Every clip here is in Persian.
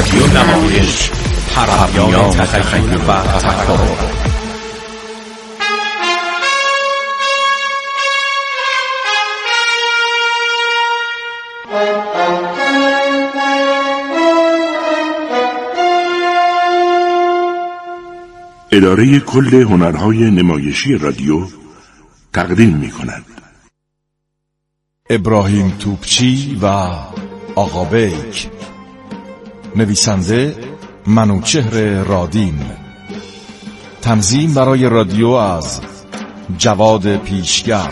رادیو نمایش، پرهمیان تخیل و تفکر. اداره کل هنرهای نمایشی رادیو تقدیم می‌کند. ابراهیم توپچی و آقا بیک. نویسنده منوچهر رادین. تنظیم برای رادیو از جواد پیشگر.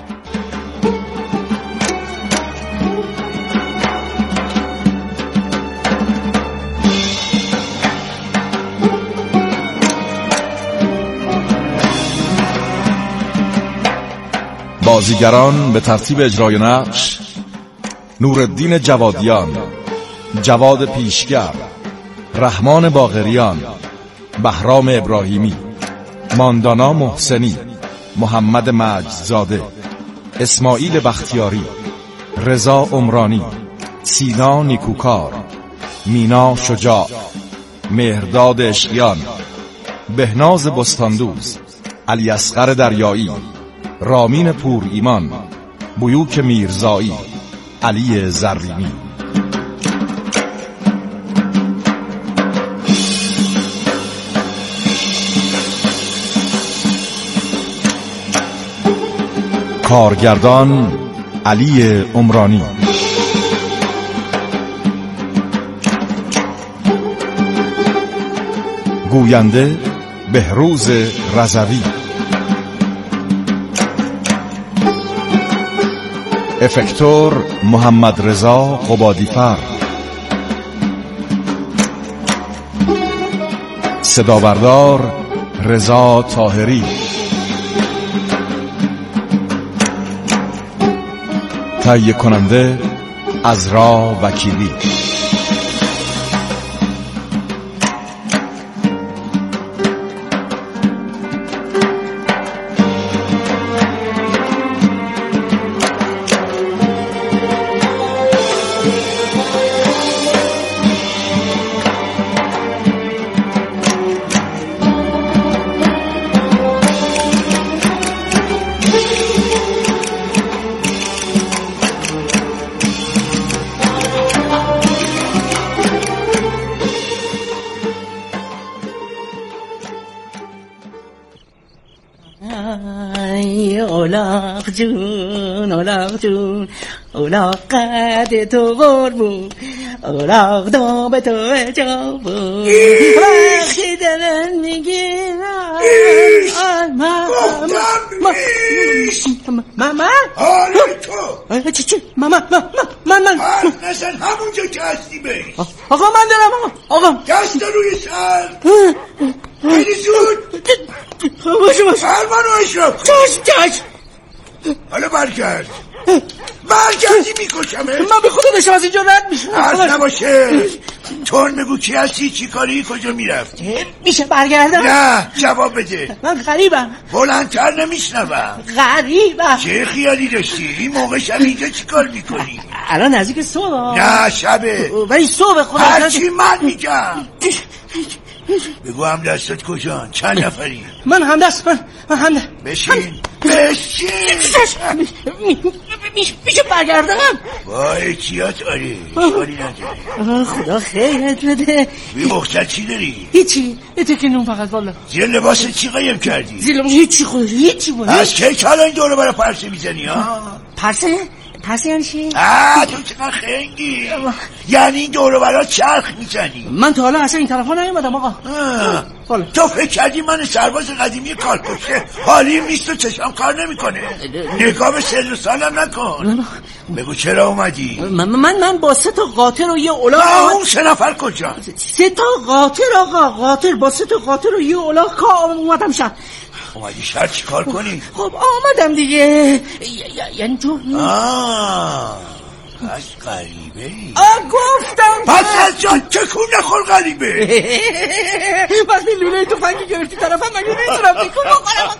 بازیگران به ترتیب اجرای نقش: نورالدین جوادیان، جواد پیشگر، رحمان باقریان، بهرام ابراهیمی، ماندانا محسنی، محمد مجدزاده، اسماعیل بختیاری، رضا عمرانی، سینا نیکوکار، مینا شجاع، مهرداد اشقیان، بهناز بستاندوز، علی اصغر دریایی، رامین پور ایمان، بیوک میرزایی، علی زرینی. کارگردان علی عمرانی. گوینده بهروز رضوی. افکتور محمد رضا قبادیفر. صدابردار رضا طاهری. تهیه کننده عذرا وکیلی. اولاق جون اولاق جون اولاق قد تو قربون اولاق دام تو جابون وقتی دلن میگیرم ماما آره چی ماما من نزن همونجا که هستی بریز. آقا من دارم آقا دست روی سر خیلی زود باشه فرمانو اشرا کن. چشم حالا برگردی میکشمه. من به خدا داشتم از اینجا رد میشم. عرض نباشه تون بگو کی هستی، چی کاری، کجا میرفتی؟ میشه برگردم؟ نه جواب بده. من غریبم. بلندتر نمیشنوم. غریبم. چه خیالی داشتی؟ این موقع شب اینجا چی کار میکنی؟ الان نزدیک صبح. نه شبه. ولی صبح خدا هرچی من میگم. بگو هم دستت کجان؟ چند نفری؟ من همدست. بشین میشه برگردم؟ وای چیات آره کاری نداره. خدا خیرت بده. بی مختر چی داری؟ هیچی که نون فقط والا. زیر لباست چی قایم کردی؟ زیر لباس هیچی خود هیچی بود. از که حالا این دوره برای پرسه میزنی ها؟ پرسه یعنی چی؟ تو چقدر خنگی. یعنی این دوره برای چرخ میزنی. من تا حالا اصلا این طرف ها نیومدم آقا. تو فکر کردی من سرباز قدیمی کار کشه حالیم نیست و چشم کار نمیکنه؟ نگاه به سن و سالم نکن. بگو چرا اومدی؟ من با 3 تا قاطر و یه الاغ. اون 3 نفر کجا؟ 3 تا قاطر آقا. قاطر با 3 تا قاطر و یه الاغ که اومدم شد. اومدی شهر چی کار کنی؟ خب آمدم دیگه. یعنی جو پس غریبه ای. گفتم پس از جان تکون نخور غریبه. وقتی لوله تفنگی گرفتی طرفم مگه نمیتونم تکون بخورم؟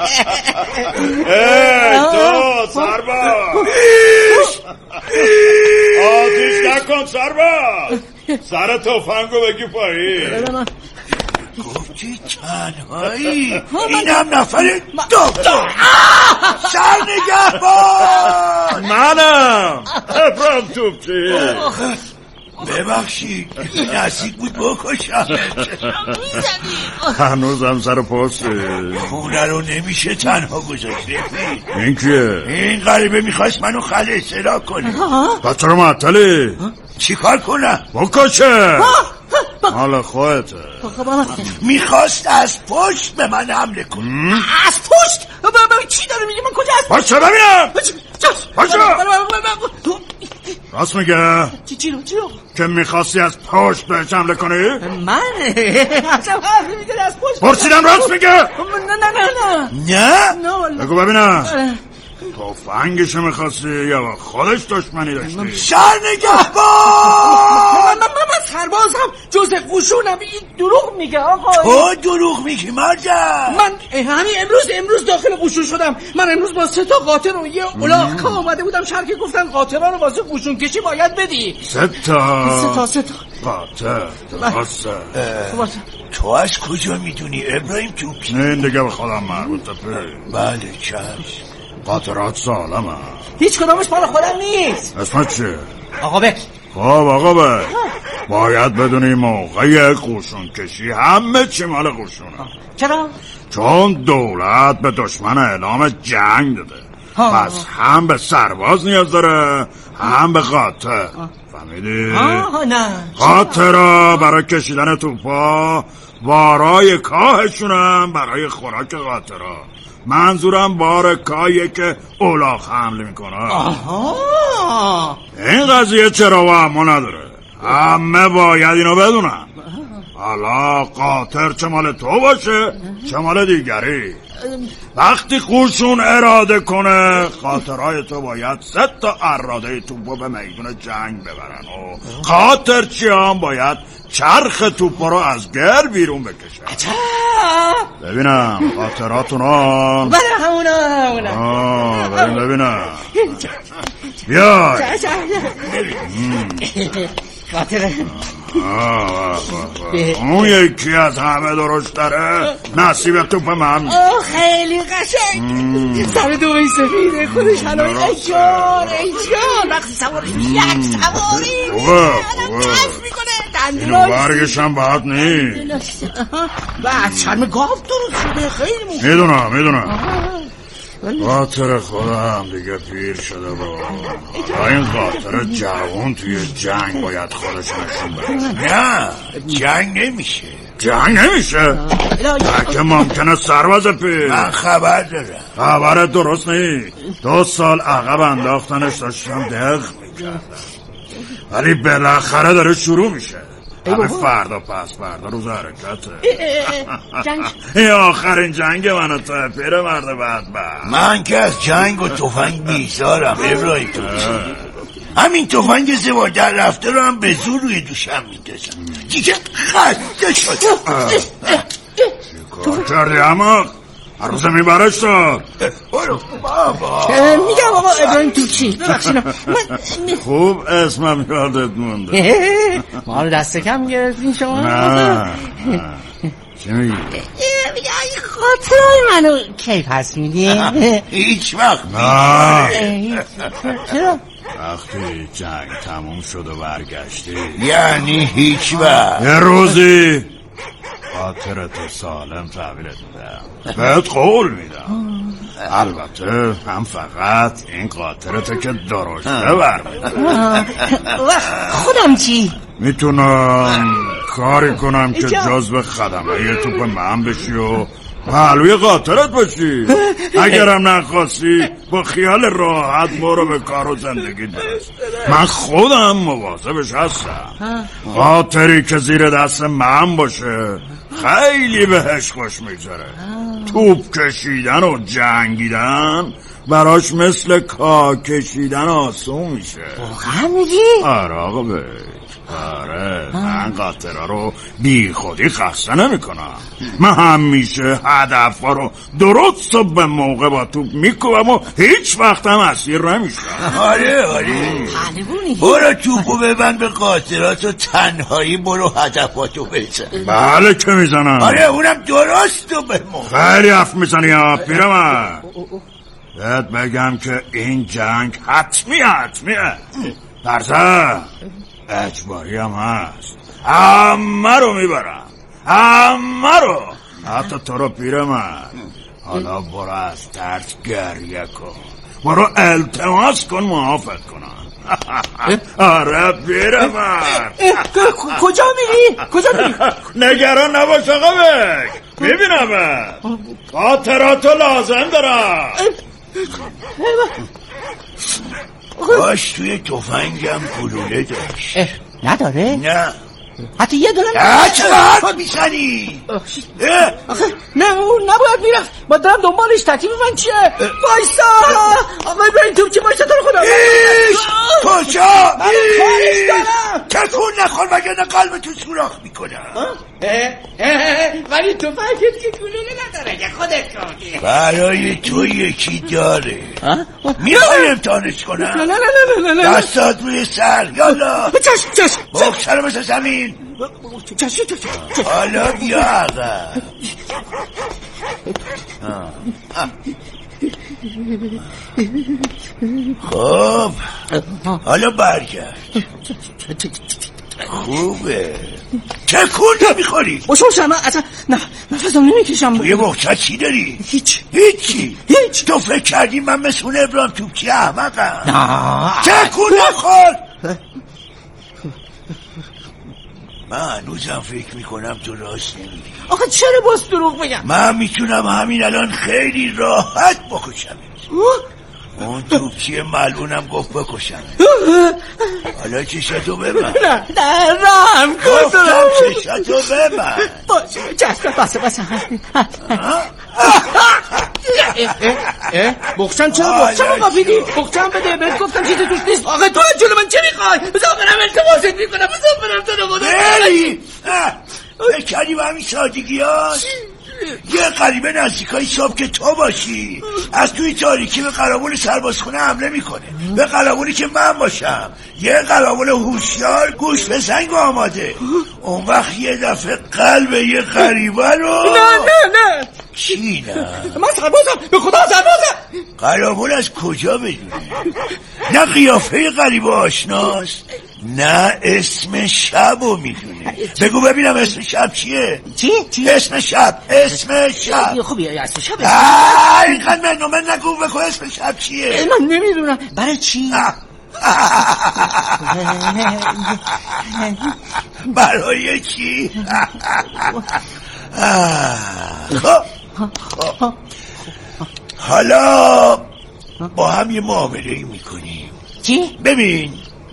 تو سرباز آتیش نکن سرباز. سر تفنگو بگی پایین. گفتی تنهایی؟ اینم نفر دکتر سرنگهبان منم ابراهیم توپچی. ببخشید نزدیک بود بکشم. هنوزم سر پاسه. خونه رو نمیشه تنها گذاشت. این کیه؟ این غریبه میخواست منو خل اصلاح کنه. پس چرا معطلی؟ چی کار کنم؟ بکشه. حالا خواهته. میخواست از پشت به من حمله کنه. از پشت؟ چی داره میگه؟ من کجا از پشت؟ باشه ببینم. باشه. راست میگه چی رو؟ که میخواستی از پشت بهش حمله کنی؟ من؟ اصلا حرف نمیزنی از پشت؟ پرسیدم راست میگه؟ نه؟ بگو ببینم. تفنگشو میخواستی یا خودش دشمنی داشتی؟ سرنگهبان! من سربازم جز قشونم. این دروغ میگه آقا. تو دروغ میگی مردم. من همین امروز داخل قشون شدم. من امروز با 3 قاطر و یه الاغ آمده بودم شهر که گفتن قاطران رو واسه قشون کشی باید بدی. 3 تا 3 تا قاطر. درسته. تو از کجا میدونی ابراهیم توپچی؟ این دیگه به خودم مربوطه. بله چشم. قاطرات سالم هم. هیچ کدامش مال خودم نیست. اسمت چیه؟ آقا بک. خب آقا بک، باید بدونی موقع قشون کشی همه چی مال قشونه. چرا؟ چون دولت به دشمن اعلام جنگ داده. پس هم به سرباز نیاز داره هم به قاطر. فهمیدی؟ نه. قاطرها برای کشیدن توپا، وارای کاهشونم برای خوراک قاطرها. منظورم بار کایه که الاغ حمله میکنه. این قضیه چرا و اما نداره، همه باید اینو بدونن. حالا قاطر چه مال تو باشه چه مال دیگری، وقتی قشون اراده کنه قاطرهای تو باید 3 تا اراده توپو به میدون جنگ ببرن و قاطر چی هم باید چرخ توپو رو از گر بیرون بکشه. ببینم قاطراتون هم بله همونا ببینم بیای قاطره. اون یکی از همه درشتره، نصیب توپ من. خیلی قشنگ. سر دوی سفیده خودش حالا ای جان وقتی سوارش یک سواری کف میکنه. اینو برگشم باید نی بعد چرم گاو درست شده. خیلی میدونم قاطر خودم دیگه پیر شده با این قاطر جوان توی جنگ باید خودش نشون بده. نه جنگ نمیشه. که ممکنه سرباز پیر. من خبر دارم. خبرت درست نی. 2 سال عقب انداختنش داشتم دق میکردم، ولی بالاخره داره شروع میشه. همه فردا پس فردا روز حرکته. این آخرین جنگ من و تو پیر مرد بدبخت. من که از جنگ و تفنگ بیزارم ابراهیم توپچی. همین تفنگ زبا در رفته رو هم به زور روی دوشم میندازم. دیگه خسته شدم. کار کردی اما هر روزه میبرش تو. برو بابا. میگم آقا ابراهیم توپچی ببخشید خوب اسمم یادت مونده. ما رو دست کم گرفتین شما. نه چی میگی؟ میگم این خاطرهای منو کی پس میدی؟ هیچ وقت. چرا؟ وقتی جنگ تموم شد و برگشتی. یعنی هیچ وقت. یه روزی خاطرتو سالم تحویلت میدم، بهت قول میدم. البته هم فقط این خاطرتو که درشته برمیدم. خودم چی؟ میتونم کاری کنم که جزو خدمه توپ من بشی و پهلوی قاطرت باشی. اگرم نخواستی با خیال راحت برو به کار و زندگی برس. من خودم مواظبش هستم. قاطری که زیر دست من باشه خیلی بهش خوش میگذره. توپ کشیدن و جنگیدن براش مثل کاه کشیدن آسون میشه. واقعا میگی؟ آره آقا بی آره من قاطرها رو بی خودی خسته نمی کنم. من همیشه هدفها رو درست و به موقع با توپ میکوبم و هیچ وقت هم اسیر نمیشم. آره برو توپو ببند به قاطرات و تنهایی برو هدفاتو بزن. بله که میزنم. آره اونم درست و به موقع. خیلی حرف میزنی ها پیرمرد. باید بگم که این جنگ حتمیه درزه اجباری هم هست. همه رو میبرم، همه رو، حتی تو رو پیرمرد. حالا برو از درد گریه کن، برو التماس کن موافق کنم. آره پیرمرد. کجا میری؟ نگران نباش آقا بک، میبینم خاطراتو لازم دارم. باش توی تفنگم گلوله داشت. نداره؟ نه حتی یه دونه چرا حرف میزنی؟ نه اون نباید میرفت. با دارم دنبالش. تکلیف من چیه؟ وایسا آقای برای توپ چی وایسا تو رو خدا. کجا؟ کارش دارم. تکون نخور وگرنه قلب تو سوراخ میکنم. ولی تو فکرت که گلوله نداره که خودت کردی. برای تو یکی داره. میخوای امتحانش کنم؟ نه دستات روی سر یالا. چشم بخشر مثل زمین. چشم حالا بیا عقب. خب حالا برگرد. خوبه. تکون نمیخوری. باشم اصلا نفسم نمیکشم. توی بخچه چی داری؟ هیچی. تو فکر کردی من مثل ابراهیم توپچی احمقم؟ تکون نخور. من هنوزم فکر میکنم تو راست نمیری. آخه چرا باز دروغ بگم؟ من میتونم همین الان خیلی راحت بکشم. اون توپچی ملعونم گفت بکشم. حالا چشتو ببند. نه رحم کن. گفتم چشتو ببند. باشه بخشم چرا بخشم قافیدی؟ بخشم بده بهت گفتم چیزی توش نیست. آخه تو از جلو من چه میخوای؟ بذار برم التماست میکنم. بذار برم تو رو خدا. بری بکردی با همین سادگی ها. یه قریبه نزدیکای صبح که تو باشی از توی تاریکی به قراول سربازخونه حمله میکنه. به قراولی که من باشم. یه قراول هوشیار گوش به سنگ آماده. اون وقت یه دفعه قلب یه قریبه رو. نه چی نه؟ من سربازم. به خدا سربازم. قراول از کجا بدونه؟ نه قیافه قریبه آشناست نه اسم شبو میدونه. بگو ببینم اسم شب چیه؟ چی؟ اسم شب خوبیه اسم شب. اینقدر من نگو بگو اسم شب چیه؟ من نمیدونم. برای چی؟ برای چی؟ حالا با هم یه معامله میکنیم. چی؟ ببین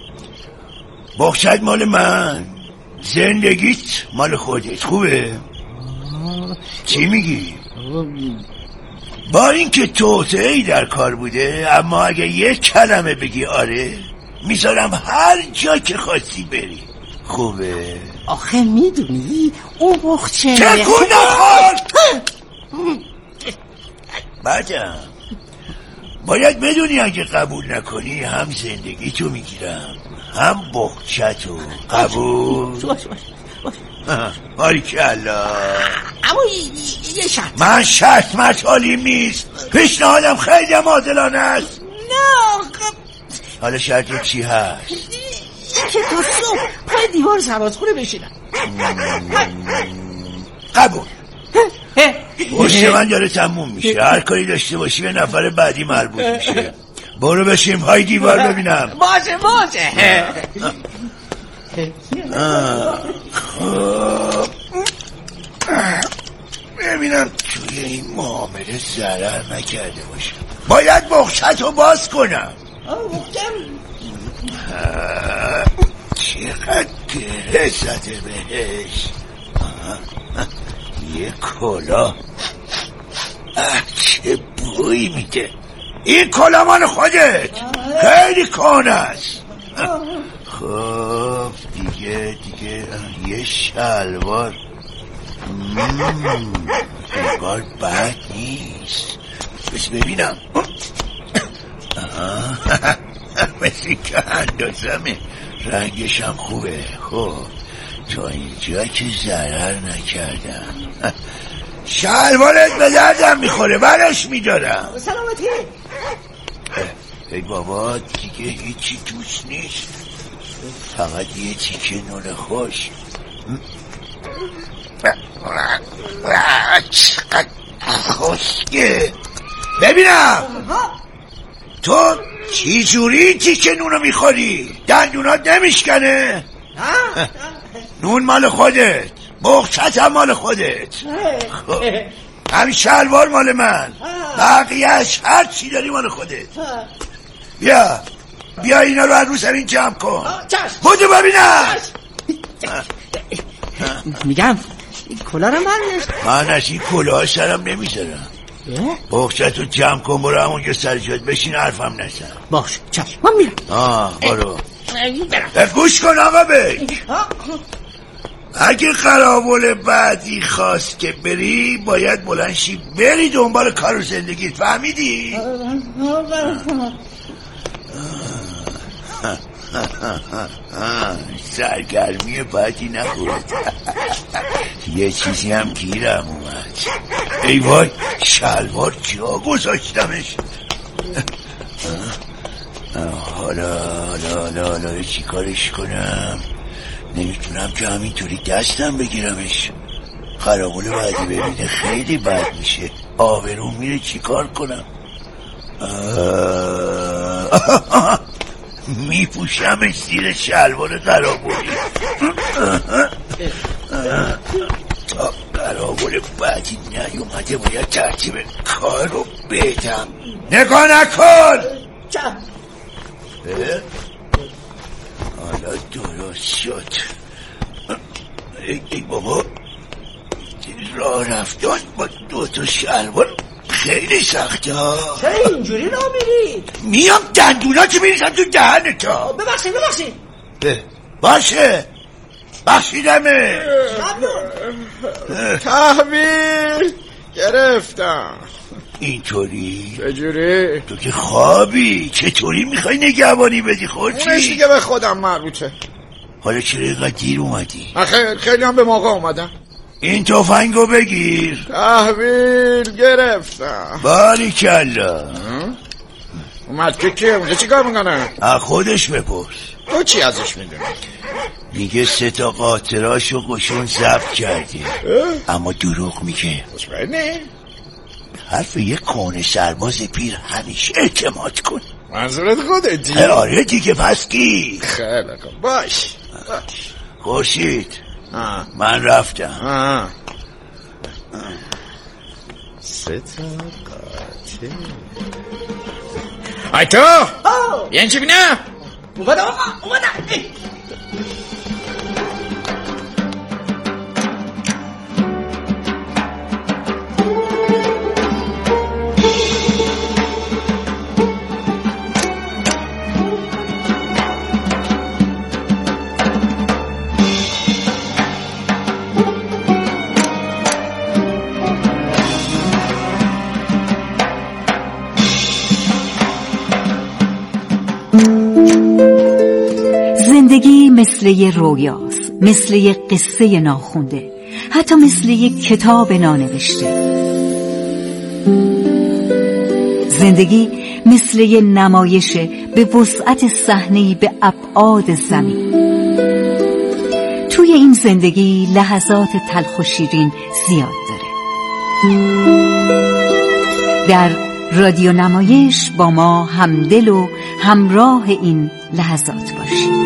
بخشت مال من، زندگیت مال خودت. خوبه؟ چی میگی؟ با اینکه توطئه‌ای در کار بوده اما اگه یک کلمه بگی آره میذارم هر جا که خواستی بری. خوبه؟ آخه میدونی اون بخچه تکون نخور. بعدم باید بدونی اگه قبول نکنی هم زندگی تو میگیرم هم بخچتو. قبول؟ باش باریکالله. اما یه شرط. من شرط مطالیم نیست. پیشنهادم خیلی عادلانه است. نه حالا شرط چی هست؟ که تا صبح پای دیوار سربازخونه بشینم. قبول. پشت من داره تموم میشه. هر کاری داشته باشی به نفر بعدی مربوط میشه. برو بشین پای دیوار ببینم. باشه ببینم توی این معامله ضرر نکرده باشم. باید بخشتو باز کنم. چقدر گره زده بهش. یه کلاه. چه بوی میده. این کلاه مال خودت. خیلی کهنه است. خب دیگه یه شلوار انگار بد نیست. بس ببینم. مثل که اندازمه، رنگش هم خوبه. خب تا اینجا که ضرر نکردم. شلوارت به دردم میخوره، برش میدارم. سلامتی. ای بابا دیگه هیچی توش نیست، فقط یه تیکه نون خوش. چقدر خوشگه. ببینم تو چی جوری تیکه نونو میخوری؟ دندونات نمیشکنه؟ نون مال خودت، بخشت هم مال خودت. همین شلوار مال من، بقیهش هر چی داری مال خودت. بیا اینا رو از رو زمین جمع کن. بودو ببینم. میگم این کلا رو من از این کلاه سرم نمیذارم. بخشت رو جمع کن، برو همونجا سر جات بشین، حرفم نزن. باش چشم من میرم. برو. گوش کن آقا بی، اگه قراول بعدی خواست که بری باید بلند شی بری دنبال کار و زندگیت، فهمیدی؟ سرگرمی بعدی نبود. یه چیزی هم گیرم اومد. ای وای، شلوار جا گذاشتمش. حالا چی کارش کنم؟ نمیتونم که همینطوری دستم بگیرمش. قراول بعدی ببینه خیلی بد میشه، آبروم میره. چی کار کنم؟ میپوشمش زیر شلوار قراولی تا قراول بعدی نیومده. باید ترتیب کار رو بدم. نگاه نکن. حالا درست شد. ای بابا، راه رفتن با 2 شلوار خیلی سخته. چرا اینجوری راه میری؟ میام دندوناتو میریزم تو دهنتا. ببخشید باشه، بخشیدمه. تحویل گرفتم. اینطوری؟ چجوری؟ تو که خوابی، چطوری میخوای نگهبانی بدی خودتی؟ اونش دیگه به خودم مربوطه. حالا چرا اینقدر دیر اومدی؟ خیلی هم به موقع اومدم. این تفنگو بگیر. تحویل گرفتم. باریکلا. اومد که کیه؟ اونجا چی کار میکنه؟ از خودش بپرس. تو چی ازش میدونی؟ میگه 3 قاطراشو قشون ضبط کرده، اما دروغ میگه. مطمئنی؟ حرف یک کهنه سرباز پیر همیشه اعتماد کن. منظورت خودتی؟ آره دیگه، پس کی؟ خیلی کن. باش. خورشید، من رفتم. 3 قاطر. ای تو یعنی چی بینم؟ اومدم. زندگی مثل یه رویاست، مثل یه قصه ناخونده، حتی مثل یه کتاب نانوشته. زندگی مثل یه نمایشه به وسعت صحنه‌ای به ابعاد زمین. توی این زندگی لحظات تلخ و شیرین زیاد داره. در رادیو نمایش با ما همدل و همراه این لحظات باشید.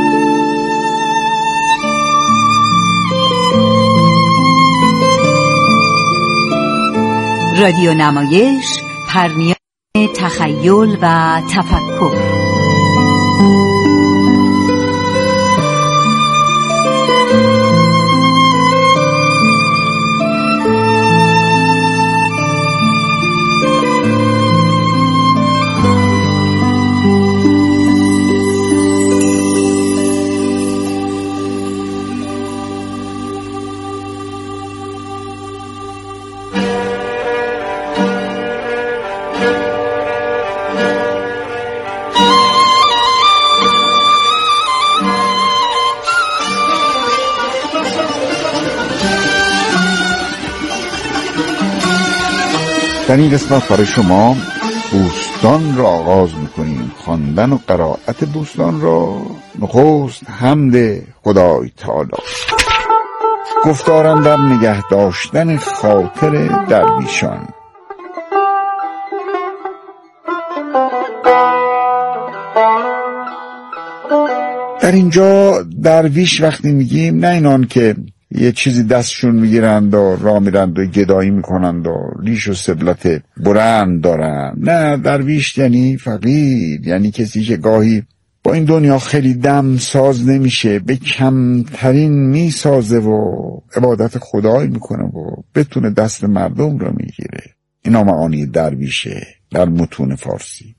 رادیو نمایش، پرنیان تخیل و تفکر. در این قسمت برای شما بوستان را آغاز میکنیم. خواندن و قرائت بوستان را نخست حمد خدای تعالی. گفتارم در نگه داشتن خاطر درویشان. در اینجا درویش وقتی میگیم نه اینان که یه چیزی دستشون میگیرند و راه میرند و گدایی میکنند و ریش و سبلت برند دارن. نه، درویش یعنی فقیر، یعنی کسی که گاهی با این دنیا خیلی دم ساز نمیشه، به کمترین میسازه و عبادت خدای میکنه و بتونه دست مردم رو میگیره. اینا معانی درویشه در متون فارسی.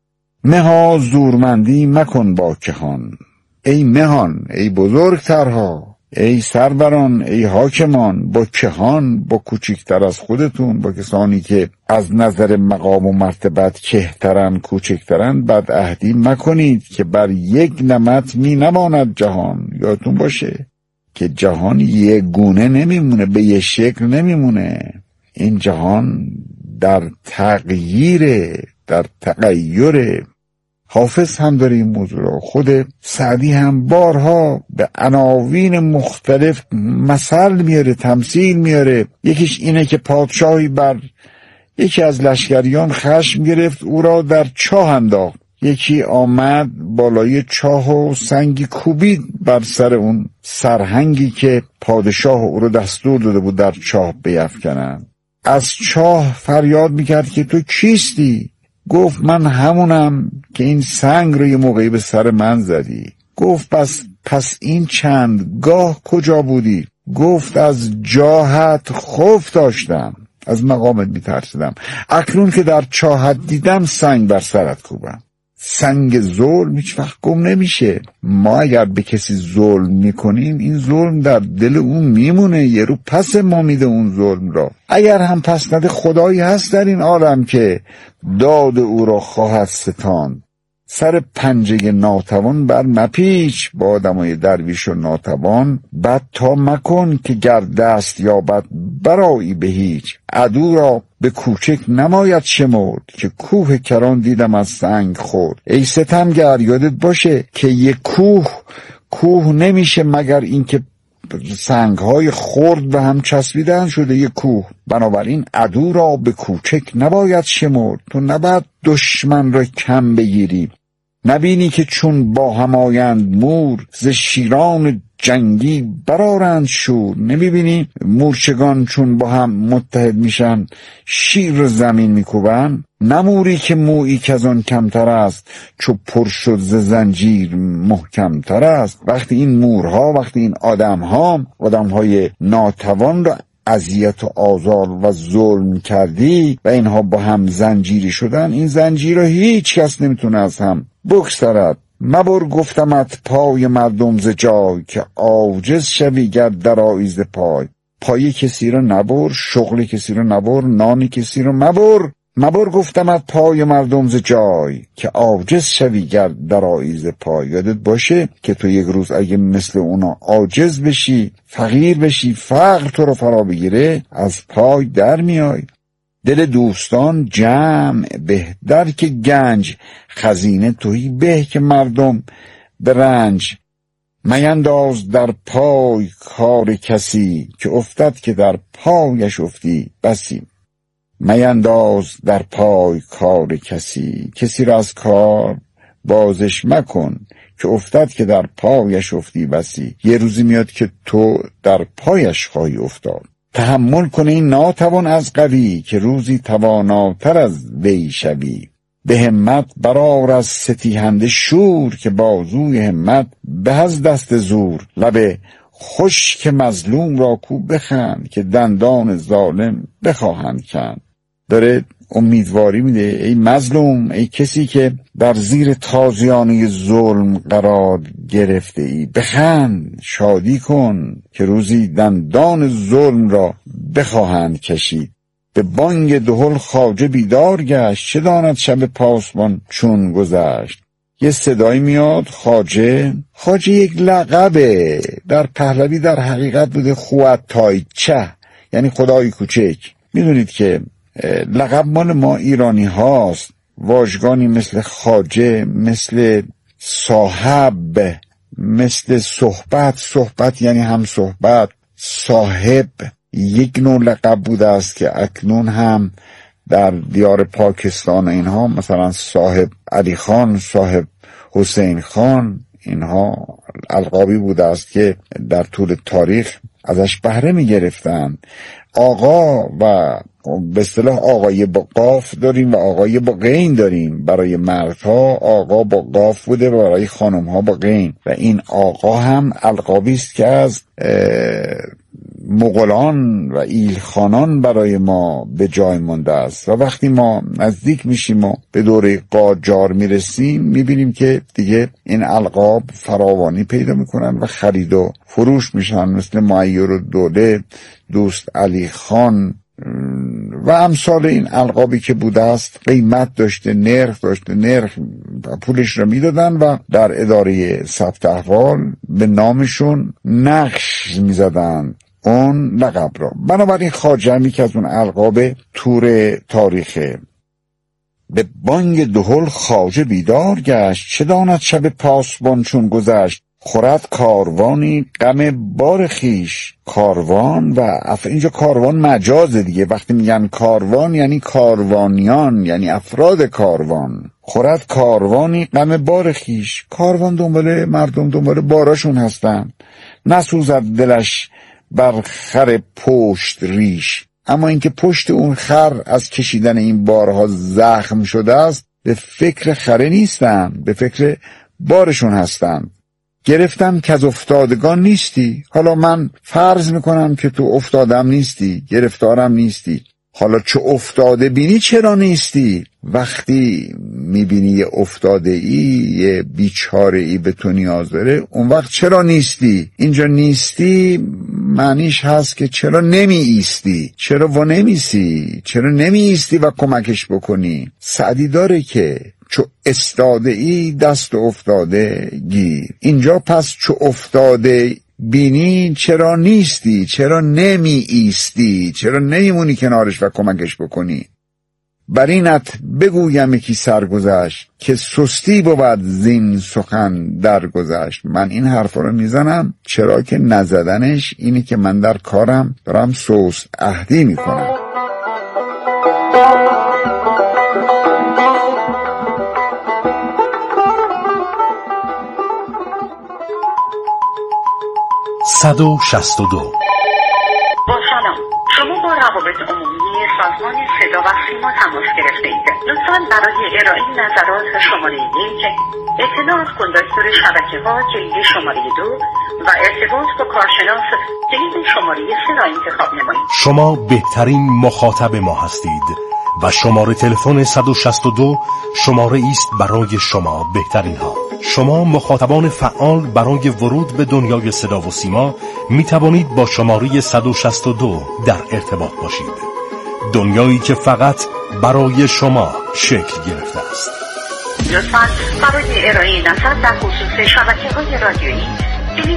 مها زورمندی مکن با کهان، ای مهان، ای بزرگترها، ای سروران، ای حاکمان، با کهان، با کوچکتر از خودتون، با کسانی که از نظر مقام و مرتبت کهترن، کوچکترن، بدعهدی مکنید که بر یک نمط می نماند جهان. یادتون باشه که جهان یک گونه نمیمونه، به یک شکل نمیمونه. این جهان در تغییره، در تغییره. حافظ هم داره این موضوع را، خود سعدی هم بارها به عناوین مختلف مثل میاره، تمثیل میاره. یکیش اینه که پادشاهی بر یکی از لشکریان خشم گرفت، او را در چاه انداخت. یکی آمد بالای چاه و سنگی کوبید بر سر اون سرهنگی که پادشاه او رو دستور داده بود در چاه بیفکنن. از چاه فریاد میکرد که تو کیستی؟ گفت من همونم که این سنگ رو یه موقعی به سر من زدی. گفت پس این چند گاه کجا بودی؟ گفت از جاهت خوف داشتم، از مقامت میترسیدم، اکنون که در چاهت دیدم سنگ بر سرت کوبم. سنگ ظلم هیچ وقت گم نمیشه. ما اگر به کسی ظلم میکنیم، این ظلم در دل اون میمونه، یه رو پس ما میده اون ظلم را. اگر هم پس نده، خدایی هست در این عالم که داد او را خواهد ستان. سر پنجه ناتوان بر مپیچ، با آدمای درویش و ناتوان بد تا مکن که گر دست یابد برایی به هیچ. عدو را به کوچک نماید شمرد که کوه کران دیدم از سنگ خورد. ای ستمگر، یادت باشه که یک کوه نمیشه مگر اینکه سنگ‌های خرد به هم چسبیدن شده یک کوه. بنابراین عدو را به کوچک نباید شمرد. تو نباید دشمن را کم بگیری. نبینی که چون با هم آیند مور، ز شیران جنگی برآرند شور. نمیبینی مورچگان چون با هم متحد میشن شیر زمین میکوبن؟ نموری که مویی که از آن کمتر است، چو پر شد ز زنجیر محکمتر است. وقتی این مورها، وقتی این آدمهای ناتوان را اذیت و آزار و ظلم کردی و اینها با هم زنجیری شدن، این زنجیر را هیچ کس نمیتونه از هم بگسلد. مبر گفتمت پای مردم ز جای، که عاجز شوی گر درآیی ز پای. پای کسی رو نبر، شغل کسی رو نبر، نان کسی رو مبر. مبر گفتمت پای مردم ز جای، که عاجز شوی گر درآیی ز پای. یادت باشه که تو یک روز اگه مثل اونا عاجز بشی، فقیر بشی، فقر تو رو فرا بگیره، از پای در میای. دل دوستان جمع بهتر که گنج، خزینه تویی به که مردم به رنج. مینداز در پای کار کسی، که افتد که در پایش افتی بسی. مینداز در پای کار کسی را از کار بازش مکن، که افتد که در پایش افتی بسی. یه روزی میاد که تو در پایش خواهی افتاد. تحمل کنه این ناتوان از قوی، که روزی تواناتر از وی شوی. به همت برآر از ستیهنده شور، که بازوی همت به از دست زور. لب خشک مظلوم را کو بخند، که دندان ظالم بخواهند کند. داره امیدواری میده ای مظلوم، ای کسی که در زیر تازیانه ظلم قرار گرفته ای، بخند، شادی کن که روزی دندان ظلم را بخواهند کشید. به بانگ دهل خواجه بیدار گشت، چه داند شب پاسبان چون گذشت. یه صدایی میاد خواجه یک لقبه، در پهلوی در حقیقت بوده خوات تای چه، یعنی خدای کوچک. میدونید که لقب مال ما ایرانی هاست. واژگانی مثل خواجه، مثل صاحب، مثل صحبت یعنی هم صحبت، صاحب یک نوع لقب بوده است که اکنون هم در دیار پاکستان اینها مثلا صاحب علی خان، صاحب حسین خان، اینها القابی بوده است که در طول تاریخ ازش بهره می گرفتن. آقا و به اصطلاح آقای با قاف داریم و آقای با غین داریم. برای مردها آقا با قاف بوده و برای خانمها با غین، و این آقا هم القابی است که از مغولان و ایلخانان برای ما به جای مانده است. و وقتی ما نزدیک میشیم و به دوره قاجار میرسیم میبینیم که دیگه این القاب فراوانی پیدا میکنن و خرید و فروش میشن، مثل معیرالدوله، دوست علی خان و امثال این القابی که بوده است. قیمت داشته، نرخ داشته، نرخ پولش را میدادن و در اداره ثبت احوال به نامشون نقش میزدن اون لقب را. بنابراین خواجه هم که از اون القاب تور تاریخه. به بانگ دهل خواجه بیدار گشت، چه داند شب پاسبان چون گذشت. خورد کاروانی غم بار خیش. کاروان و اینجا کاروان مجازه دیگه. وقتی میگن کاروان یعنی کاروانیان، یعنی افراد کاروان. خورد کاروانی غم بار خیش. کاروان دنبال مردم، دنبال باراشون هستن. نسوزد دلش بر خر پشت ریش. اما اینکه پشت اون خر از کشیدن این بارها زخم شده است، به فکر خره نیستن، به فکر بارشون هستن. گرفتم که از افتادگان نیستی. حالا من فرض میکنم که تو افتادم نیستی، گرفتارم نیستی. حالا چه افتاده بینی چرا نیستی؟ وقتی میبینی یه افتاده ای، یه بیچاره ای به تو نیاز داره، اون وقت چرا نیستی؟ اینجا نیستی معنیش هست که چرا نمی ایستی؟ چرا و نمیسی؟ چرا نمی ایستی و کمکش بکنی؟ سعدی داره که چو استاده ای دست افتاده گیر. اینجا پس چو افتاده بینی چرا نیستی؟ چرا نمی ایستی؟ چرا نمیمونی کنارش و کمکش بکنی؟ بر اینت بگویم یکی سرگذشت، که سستی بود زین سخن درگذشت. من این حرفا رو میزنم چرا که نزدنش اینی که من در کارم دارم سست عهدی میکنم. 162 با سلام، شما با روابط عمومی سازمان صدا و سیما تماس گرفته اید. لطفاً برای ارائه نظرات شماره 1 اطلاعات کندکتور شبکه‌ها جلد شماره 2 و ارتباط با کارشناس جلد شماره 3 را انتخاب نمایید. شما بهترین مخاطب ما هستید و شماره تلفن 162 شماره است برای شما بهترین ها. شما مخاطبان فعال برای ورود به دنیای صدا و سیما می توانید با شماره 162 در ارتباط باشید. دنیایی که فقط برای شما شکل گرفته است. لطفاً برای ارائه نظر در خصوص شبکه‌های رادیویی